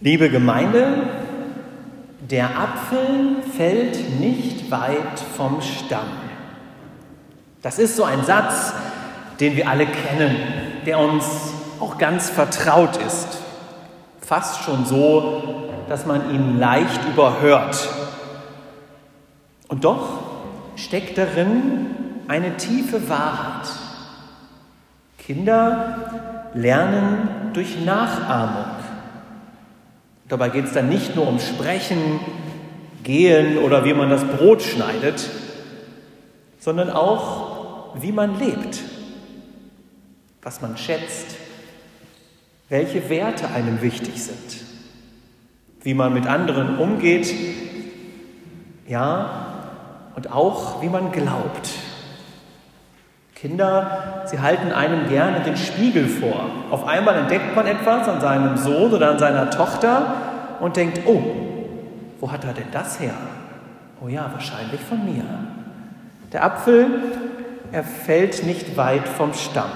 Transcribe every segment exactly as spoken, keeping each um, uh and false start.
Liebe Gemeinde, der Apfel fällt nicht weit vom Stamm. Das ist so ein Satz, den wir alle kennen, der uns auch ganz vertraut ist. Fast schon so, dass man ihn leicht überhört. Und doch steckt darin eine tiefe Wahrheit. Kinder lernen durch Nachahmung. Dabei geht es dann nicht nur um Sprechen, Gehen oder wie man das Brot schneidet, sondern auch, wie man lebt, was man schätzt, welche Werte einem wichtig sind, wie man mit anderen umgeht, ja, und auch, wie man glaubt. Kinder, sie halten einem gerne den Spiegel vor. Auf einmal entdeckt man etwas an seinem Sohn oder an seiner Tochter und denkt, oh, wo hat er denn das her? Oh ja, wahrscheinlich von mir. Der Apfel, er fällt nicht weit vom Stamm.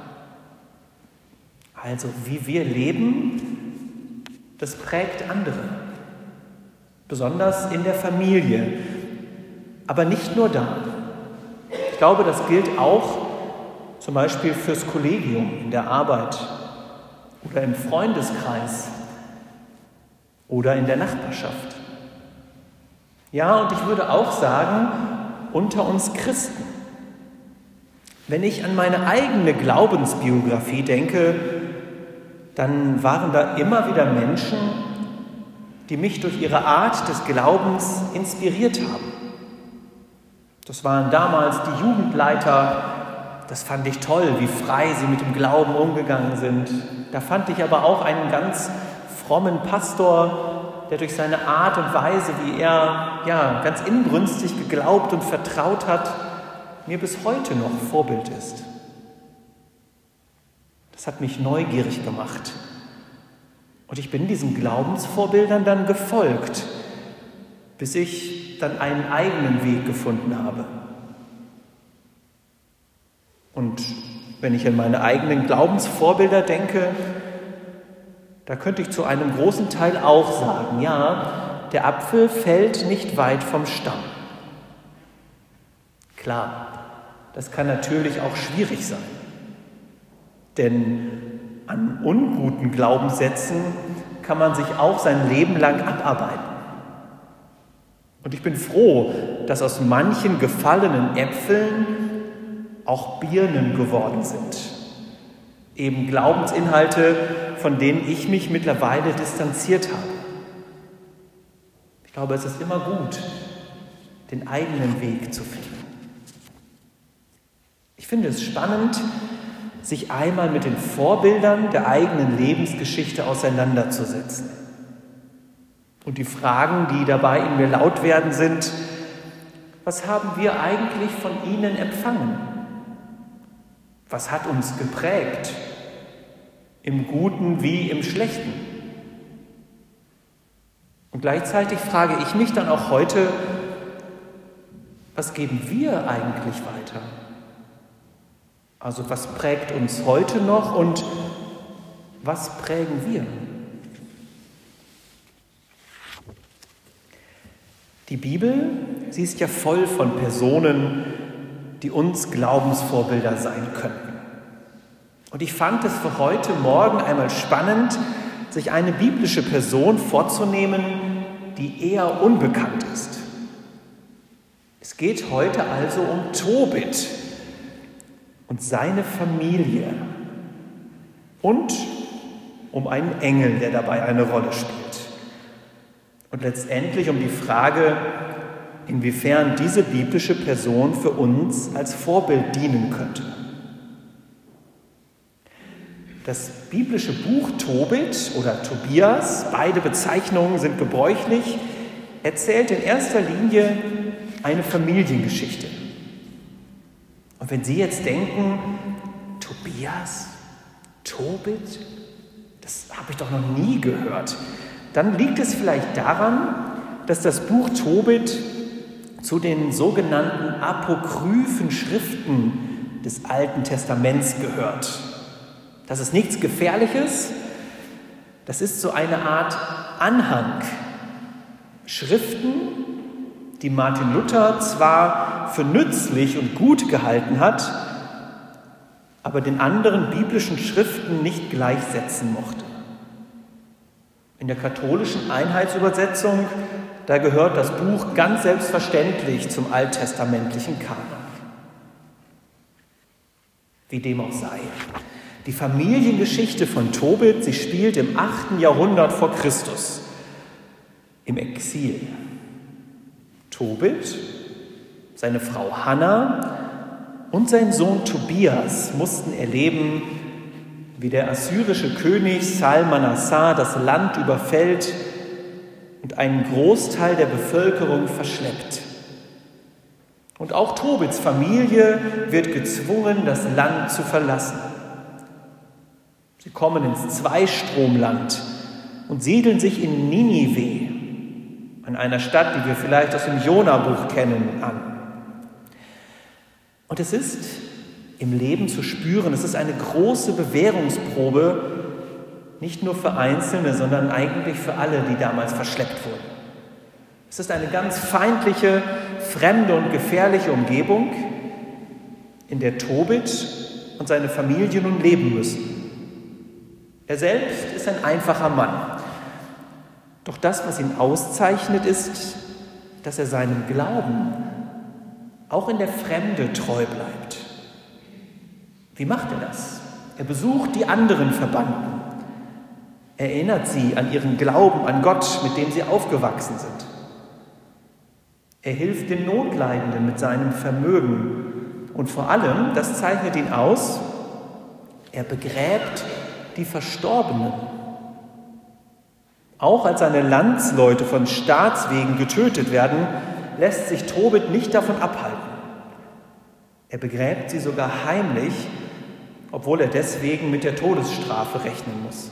Also, wie wir leben, das prägt andere. Besonders in der Familie. Aber nicht nur da. Ich glaube, das gilt auch zum Beispiel fürs Kollegium in der Arbeit oder im Freundeskreis oder in der Nachbarschaft. Ja, und ich würde auch sagen, unter uns Christen. Wenn ich an meine eigene Glaubensbiografie denke, dann waren da immer wieder Menschen, die mich durch ihre Art des Glaubens inspiriert haben. Das waren damals die Jugendleiter, das fand ich toll, wie frei sie mit dem Glauben umgegangen sind. Da fand ich aber auch einen ganz frommen Pastor, der durch seine Art und Weise, wie er ja, ganz inbrünstig geglaubt und vertraut hat, mir bis heute noch Vorbild ist. Das hat mich neugierig gemacht. Und ich bin diesen Glaubensvorbildern dann gefolgt, bis ich dann einen eigenen Weg gefunden habe. Und wenn ich an meine eigenen Glaubensvorbilder denke, da könnte ich zu einem großen Teil auch sagen, ja, der Apfel fällt nicht weit vom Stamm. Klar, das kann natürlich auch schwierig sein. Denn an unguten Glaubenssätzen kann man sich auch sein Leben lang abarbeiten. Und ich bin froh, dass aus manchen gefallenen Äpfeln auch Birnen geworden sind. Eben Glaubensinhalte, von denen ich mich mittlerweile distanziert habe. Ich glaube, es ist immer gut, den eigenen Weg zu finden. Ich finde es spannend, sich einmal mit den Vorbildern der eigenen Lebensgeschichte auseinanderzusetzen. Und die Fragen, die dabei in mir laut werden, sind: Was haben wir eigentlich von ihnen empfangen? Was hat uns geprägt? Im Guten wie im Schlechten? Und gleichzeitig frage ich mich dann auch heute: Was geben wir eigentlich weiter? Also was prägt uns heute noch und was prägen wir? Die Bibel, sie ist ja voll von Personen, die uns Glaubensvorbilder sein könnten. Und ich fand es für heute Morgen einmal spannend, sich eine biblische Person vorzunehmen, die eher unbekannt ist. Es geht heute also um Tobit und seine Familie und um einen Engel, der dabei eine Rolle spielt. Und letztendlich um die Frage, inwiefern diese biblische Person für uns als Vorbild dienen könnte. Das biblische Buch Tobit oder Tobias, beide Bezeichnungen sind gebräuchlich, erzählt in erster Linie eine Familiengeschichte. Und wenn Sie jetzt denken, Tobias, Tobit, das habe ich doch noch nie gehört, dann liegt es vielleicht daran, dass das Buch Tobit zu den sogenannten apokryphen Schriften des Alten Testaments gehört. Das ist nichts Gefährliches, das ist so eine Art Anhang Schriften, die Martin Luther zwar für nützlich und gut gehalten hat, aber den anderen biblischen Schriften nicht gleichsetzen mochte. In der katholischen Einheitsübersetzung, da gehört das Buch ganz selbstverständlich zum alttestamentlichen Kanon. Wie dem auch sei. Die Familiengeschichte von Tobit, sie spielt im achten Jahrhundert vor Christus, im Exil. Tobit, seine Frau Hannah und sein Sohn Tobias mussten erleben, wie der assyrische König Salmanassar das Land überfällt und einen Großteil der Bevölkerung verschleppt. Und auch Tobits Familie wird gezwungen, das Land zu verlassen. Sie kommen ins Zweistromland und siedeln sich in Ninive, an einer Stadt, die wir vielleicht aus dem Jona-Buch kennen, an. Und es ist im Leben zu spüren, es ist eine große Bewährungsprobe, nicht nur für Einzelne, sondern eigentlich für alle, die damals verschleppt wurden. Es ist eine ganz feindliche, fremde und gefährliche Umgebung, in der Tobit und seine Familie nun leben müssen. Er selbst ist ein einfacher Mann. Doch das, was ihn auszeichnet, ist, dass er seinem Glauben auch in der Fremde treu bleibt. Wie macht er das? Er besucht die anderen Verbannten, erinnert sie an ihren Glauben an Gott, mit dem sie aufgewachsen sind. Er hilft den Notleidenden mit seinem Vermögen und vor allem, das zeichnet ihn aus, er begräbt die Verstorbenen. Auch als seine Landsleute von Staatswegen getötet werden, lässt sich Tobit nicht davon abhalten. Er begräbt sie sogar heimlich, obwohl er deswegen mit der Todesstrafe rechnen muss.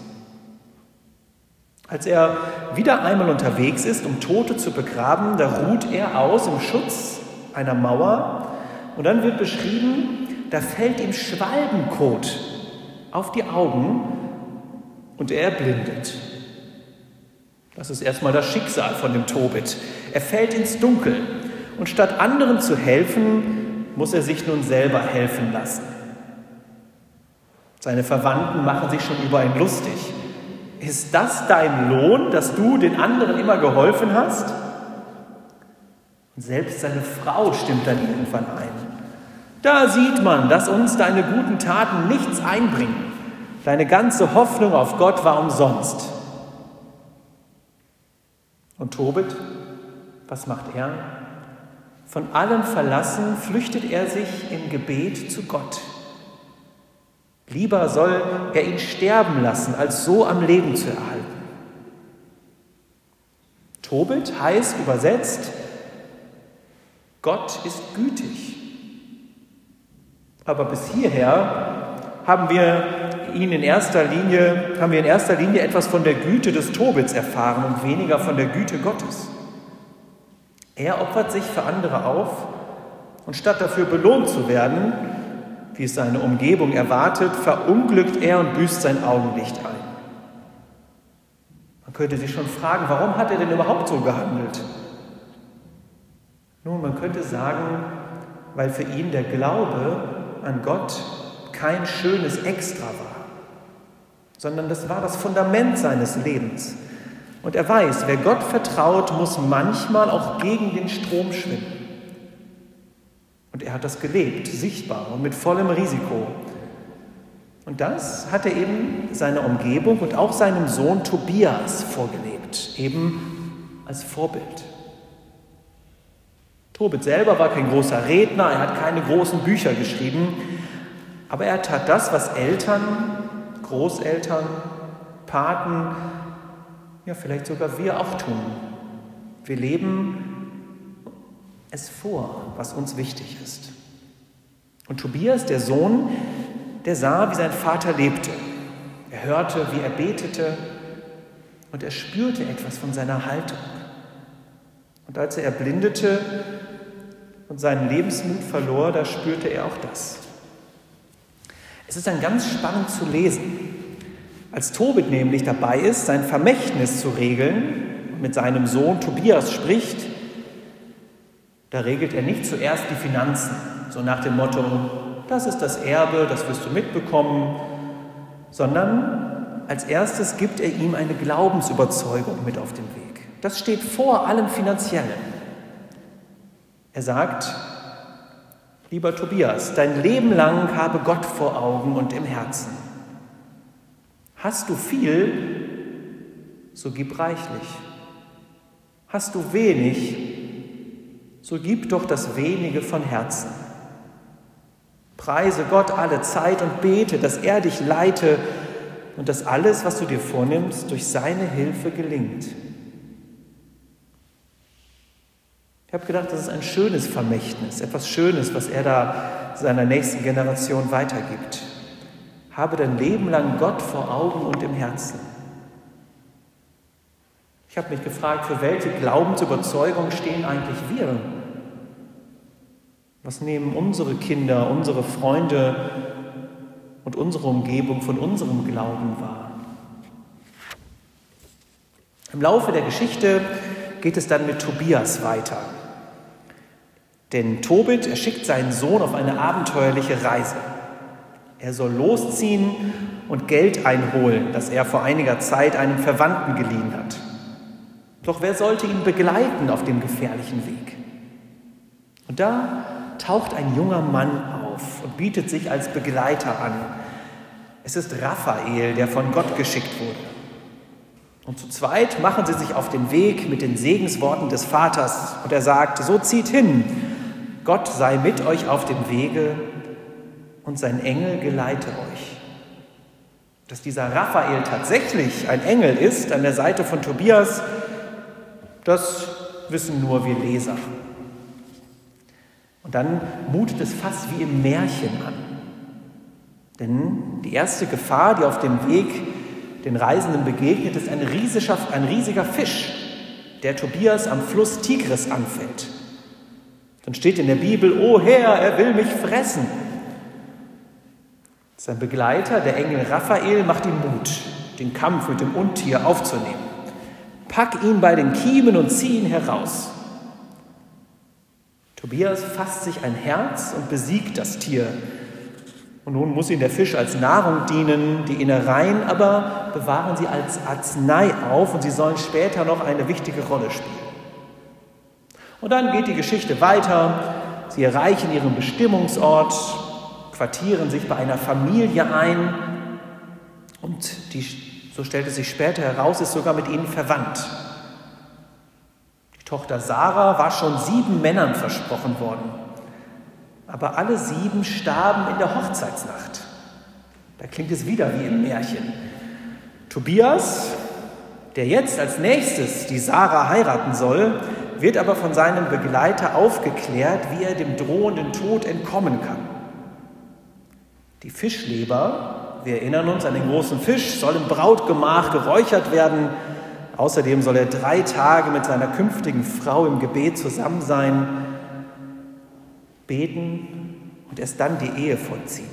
Als er wieder einmal unterwegs ist, um Tote zu begraben, da ruht er aus im Schutz einer Mauer und dann wird beschrieben, da fällt ihm Schwalbenkot auf die Augen und er erblindet. Das ist erstmal das Schicksal von dem Tobit. Er fällt ins Dunkel und statt anderen zu helfen, muss er sich nun selber helfen lassen. Seine Verwandten machen sich schon über ihn lustig. Ist das dein Lohn, dass du den anderen immer geholfen hast? Und selbst seine Frau stimmt dann irgendwann ein. Da sieht man, dass uns deine guten Taten nichts einbringen. Deine ganze Hoffnung auf Gott war umsonst. Und Tobit, was macht er? Von allem verlassen flüchtet er sich im Gebet zu Gott. Lieber soll er ihn sterben lassen, als so am Leben zu erhalten. Tobit heißt übersetzt, Gott ist gütig. Aber bis hierher haben wir ihn in erster Linie, haben wir in erster Linie etwas von der Güte des Tobits erfahren und weniger von der Güte Gottes. Er opfert sich für andere auf und statt dafür belohnt zu werden, wie es seine Umgebung erwartet, verunglückt er und büßt sein Augenlicht ein. Man könnte sich schon fragen, warum hat er denn überhaupt so gehandelt? Nun, man könnte sagen, weil für ihn der Glaube an Gott kein schönes Extra war, sondern das war das Fundament seines Lebens. Und er weiß, wer Gott vertraut, muss manchmal auch gegen den Strom schwimmen. Und er hat das gelebt, sichtbar und mit vollem Risiko. Und das hat er eben seiner Umgebung und auch seinem Sohn Tobias vorgelebt, eben als Vorbild. Tobit selber war kein großer Redner, er hat keine großen Bücher geschrieben, aber er tat das, was Eltern, Großeltern, Paten, ja vielleicht sogar wir auch tun. Wir leben es vor, was uns wichtig ist. Und Tobias, der Sohn, der sah, wie sein Vater lebte. Er hörte, wie er betete und er spürte etwas von seiner Haltung. Und als er erblindete und seinen Lebensmut verlor, da spürte er auch das. Es ist dann ganz spannend zu lesen, Als Tobit nämlich dabei ist, sein Vermächtnis zu regeln und mit seinem Sohn Tobias spricht, da regelt er nicht zuerst die Finanzen, so nach dem Motto, das ist das Erbe, das wirst du mitbekommen, sondern als erstes gibt er ihm eine Glaubensüberzeugung mit auf den Weg. Das steht vor allem Finanziellen. Er sagt, lieber Tobias, dein Leben lang habe Gott vor Augen und im Herzen. Hast du viel, so gib reichlich. Hast du wenig, so gib doch das wenige von Herzen. Preise Gott alle Zeit und bete, dass er dich leite und dass alles, was du dir vornimmst, durch seine Hilfe gelingt. Ich habe gedacht, das ist ein schönes Vermächtnis, etwas Schönes, was er da seiner nächsten Generation weitergibt. Habe dein Leben lang Gott vor Augen und im Herzen. Ich habe mich gefragt, für welche Glaubensüberzeugung stehen eigentlich wir? Was nehmen unsere Kinder, unsere Freunde und unsere Umgebung von unserem Glauben wahr? Im Laufe der Geschichte geht es dann mit Tobias weiter. Denn Tobit, er schickt seinen Sohn auf eine abenteuerliche Reise. Er soll losziehen und Geld einholen, das er vor einiger Zeit einem Verwandten geliehen hat. Doch wer sollte ihn begleiten auf dem gefährlichen Weg? Und da taucht ein junger Mann auf und bietet sich als Begleiter an. Es ist Raphael, der von Gott geschickt wurde. Und zu zweit machen sie sich auf den Weg mit den Segensworten des Vaters. Und er sagt, so zieht hin, Gott sei mit euch auf dem Wege und sein Engel geleite euch. Dass dieser Raphael tatsächlich ein Engel ist an der Seite von Tobias, das wissen nur wir Leser. Und dann mutet es fast wie im Märchen an. Denn die erste Gefahr, die auf dem Weg den Reisenden begegnet, ist ein riesiger, ein riesiger Fisch, der Tobias am Fluss Tigris anfällt. Dann steht in der Bibel, o Herr, er will mich fressen. Sein Begleiter, der Engel Raphael, macht ihm Mut, den Kampf mit dem Untier aufzunehmen. Pack ihn bei den Kiemen und zieh ihn heraus. Tobias fasst sich ein Herz und besiegt das Tier. Und nun muss ihm der Fisch als Nahrung dienen, die Innereien aber bewahren sie als Arznei auf und sie sollen später noch eine wichtige Rolle spielen. Und dann geht die Geschichte weiter. Sie erreichen ihren Bestimmungsort, quartieren sich bei einer Familie ein und die, so stellt es sich später heraus, ist sogar mit ihnen verwandt. Die Tochter Sarah war schon sieben Männern versprochen worden, aber alle sieben starben in der Hochzeitsnacht. Da klingt es wieder wie im Märchen. Tobias, der jetzt als nächstes die Sarah heiraten soll, wird aber von seinem Begleiter aufgeklärt, wie er dem drohenden Tod entkommen kann. Die Fischleber, wir erinnern uns an den großen Fisch, soll im Brautgemach geräuchert werden. Außerdem soll er drei Tage mit seiner künftigen Frau im Gebet zusammen sein, beten und erst dann die Ehe vollziehen.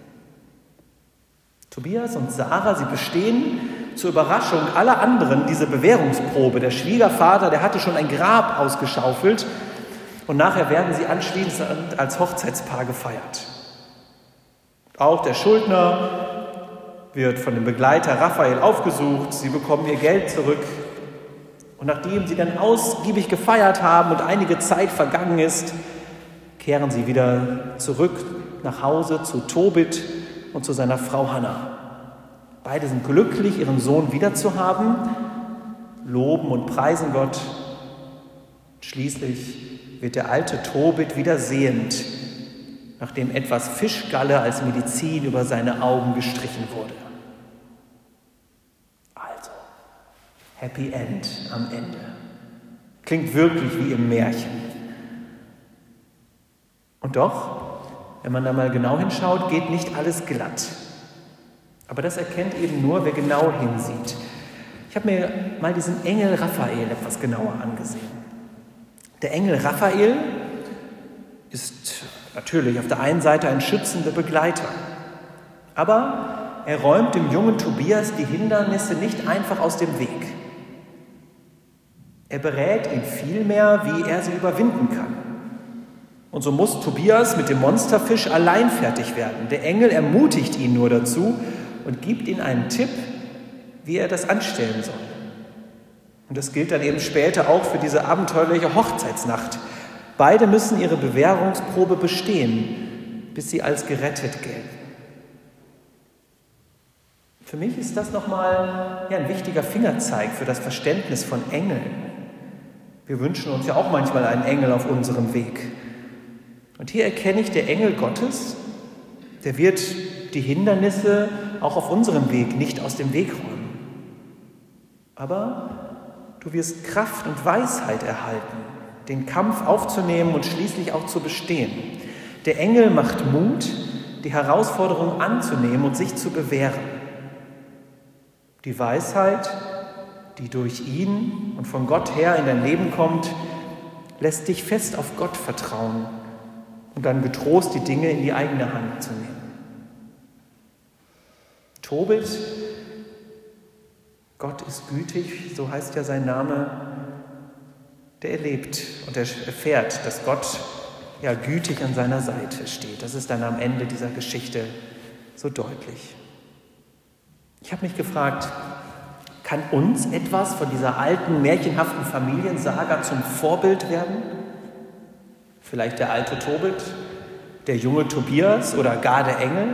Tobias und Sarah, sie bestehen zur Überraschung aller anderen diese Bewährungsprobe. Der Schwiegervater, der hatte schon ein Grab ausgeschaufelt und nachher werden sie anschließend als Hochzeitspaar gefeiert. Auch der Schuldner wird von dem Begleiter Raphael aufgesucht, sie bekommen ihr Geld zurück und nachdem sie dann ausgiebig gefeiert haben und einige Zeit vergangen ist, kehren sie wieder zurück nach Hause zu Tobit und zu seiner Frau Hannah. Beide sind glücklich, ihren Sohn wiederzuhaben, loben und preisen Gott. Schließlich wird der alte Tobit wieder sehend, nachdem etwas Fischgalle als Medizin über seine Augen gestrichen wurde. Also, Happy End am Ende. Klingt wirklich wie im Märchen. Und doch, wenn man da mal genau hinschaut, geht nicht alles glatt. Aber das erkennt eben nur, wer genau hinsieht. Ich habe mir mal diesen Engel Raphael etwas genauer angesehen. Der Engel Raphael ist natürlich auf der einen Seite ein schützender Begleiter. Aber er räumt dem jungen Tobias die Hindernisse nicht einfach aus dem Weg. Er berät ihn vielmehr, wie er sie überwinden kann. Und so muss Tobias mit dem Monsterfisch allein fertig werden. Der Engel ermutigt ihn nur dazu und gibt ihm einen Tipp, wie er das anstellen soll. Und das gilt dann eben später auch für diese abenteuerliche Hochzeitsnacht. Beide müssen ihre Bewährungsprobe bestehen, bis sie als gerettet gelten. Für mich ist das nochmal ja, ein wichtiger Fingerzeig für das Verständnis von Engeln. Wir wünschen uns ja auch manchmal einen Engel auf unserem Weg. Und hier erkenne ich, der Engel Gottes, der wird die Hindernisse auch auf unserem Weg nicht aus dem Weg räumen. Aber du wirst Kraft und Weisheit erhalten, den Kampf aufzunehmen und schließlich auch zu bestehen. Der Engel macht Mut, die Herausforderung anzunehmen und sich zu bewähren. Die Weisheit, die durch ihn und von Gott her in dein Leben kommt, lässt dich fest auf Gott vertrauen und dann getrost die Dinge in die eigene Hand zu nehmen. Tobit, Gott ist gütig, so heißt ja sein Name, der erlebt und er erfährt, dass Gott ja gütig an seiner Seite steht. Das ist dann am Ende dieser Geschichte so deutlich. Ich habe mich gefragt, kann uns etwas von dieser alten, märchenhaften Familiensaga zum Vorbild werden? Vielleicht der alte Tobit, der junge Tobias oder gar der Engel?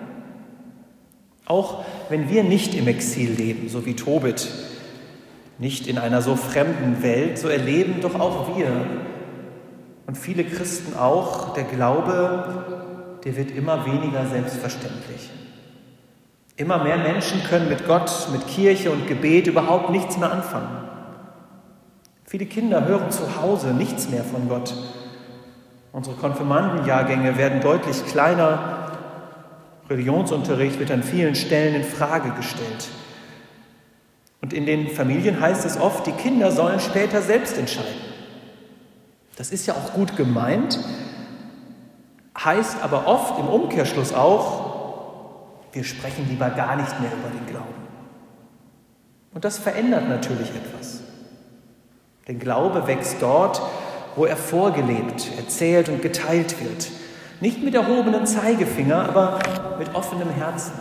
Auch wenn wir nicht im Exil leben, so wie Tobit, nicht in einer so fremden Welt, so erleben doch auch wir und viele Christen auch, der Glaube, der wird immer weniger selbstverständlich. Immer mehr Menschen können mit Gott, mit Kirche und Gebet überhaupt nichts mehr anfangen. Viele Kinder hören zu Hause nichts mehr von Gott. Unsere Konfirmandenjahrgänge werden deutlich kleiner. Religionsunterricht wird an vielen Stellen in Frage gestellt. Und in den Familien heißt es oft, die Kinder sollen später selbst entscheiden. Das ist ja auch gut gemeint, heißt aber oft im Umkehrschluss auch, wir sprechen lieber gar nicht mehr über den Glauben. Und das verändert natürlich etwas. Der Glaube wächst dort, wo er vorgelebt, erzählt und geteilt wird. Nicht mit erhobenem Zeigefinger, aber mit offenem Herzen.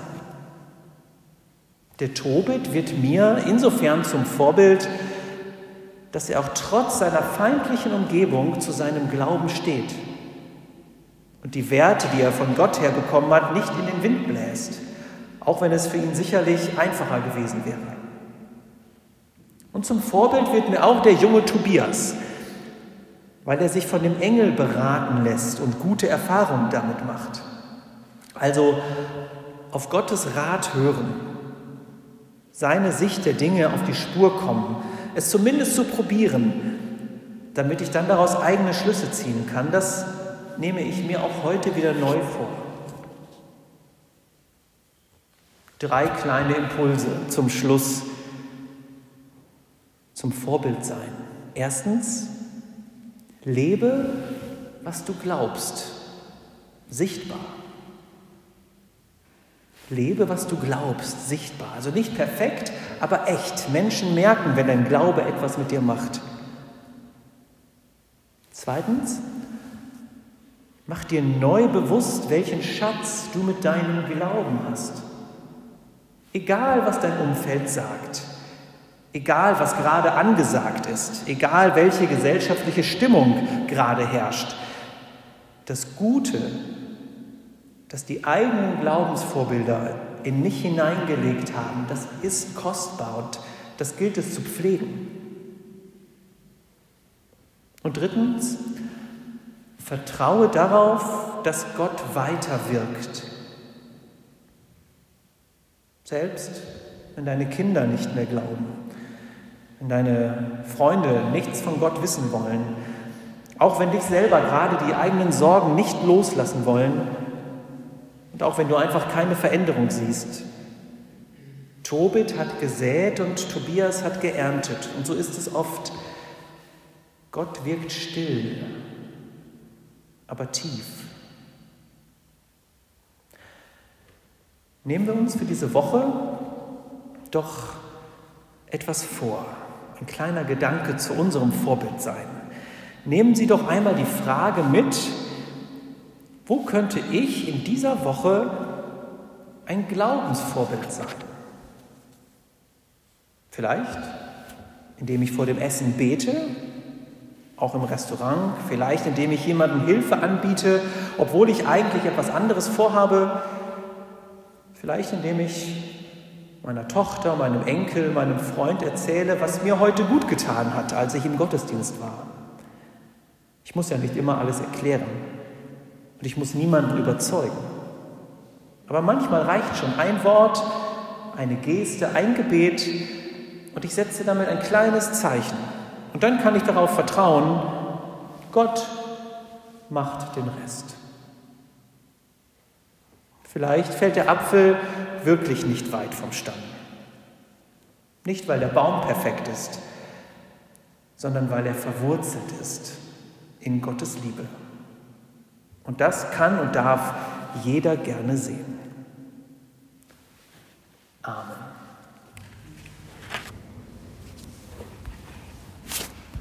Der Tobit wird mir insofern zum Vorbild, dass er auch trotz seiner feindlichen Umgebung zu seinem Glauben steht und die Werte, die er von Gott her bekommen hat, nicht in den Wind bläst, auch wenn es für ihn sicherlich einfacher gewesen wäre. Und zum Vorbild wird mir auch der junge Tobias, weil er sich von dem Engel beraten lässt und gute Erfahrungen damit macht. Also auf Gottes Rat hören, seine Sicht der Dinge auf die Spur kommen, es zumindest zu probieren, damit ich dann daraus eigene Schlüsse ziehen kann, das nehme ich mir auch heute wieder neu vor. Drei kleine Impulse zum Schluss, zum Vorbildsein. Erstens, lebe, was du glaubst, sichtbar. Lebe, was du glaubst, sichtbar. Also nicht perfekt, aber echt. Menschen merken, wenn dein Glaube etwas mit dir macht. Zweitens, mach dir neu bewusst, welchen Schatz du mit deinem Glauben hast. Egal, was dein Umfeld sagt, egal, was gerade angesagt ist, egal, welche gesellschaftliche Stimmung gerade herrscht, das Gute, das die eigenen Glaubensvorbilder in mich hineingelegt haben, das ist kostbar und das gilt es zu pflegen. Und drittens, vertraue darauf, dass Gott weiter wirkt. Selbst wenn deine Kinder nicht mehr glauben, wenn deine Freunde nichts von Gott wissen wollen, auch wenn dich selber gerade die eigenen Sorgen nicht loslassen wollen und auch wenn du einfach keine Veränderung siehst. Tobit hat gesät und Tobias hat geerntet. Und so ist es oft. Gott wirkt still, aber tief. Nehmen wir uns für diese Woche doch etwas vor. Ein kleiner Gedanke zu unserem Vorbildsein. Nehmen Sie doch einmal die Frage mit, wo könnte ich in dieser Woche ein Glaubensvorbild sein? Vielleicht, indem ich vor dem Essen bete, auch im Restaurant, vielleicht indem ich jemandem Hilfe anbiete, obwohl ich eigentlich etwas anderes vorhabe, vielleicht indem ich meiner Tochter, meinem Enkel, meinem Freund erzähle, was mir heute gut getan hat, als ich im Gottesdienst war. Ich muss ja nicht immer alles erklären und ich muss niemanden überzeugen. Aber manchmal reicht schon ein Wort, eine Geste, ein Gebet und ich setze damit ein kleines Zeichen. Und dann kann ich darauf vertrauen, Gott macht den Rest. Vielleicht fällt der Apfel wirklich nicht weit vom Stamm. Nicht, weil der Baum perfekt ist, sondern weil er verwurzelt ist in Gottes Liebe. Und das kann und darf jeder gerne sehen. Amen.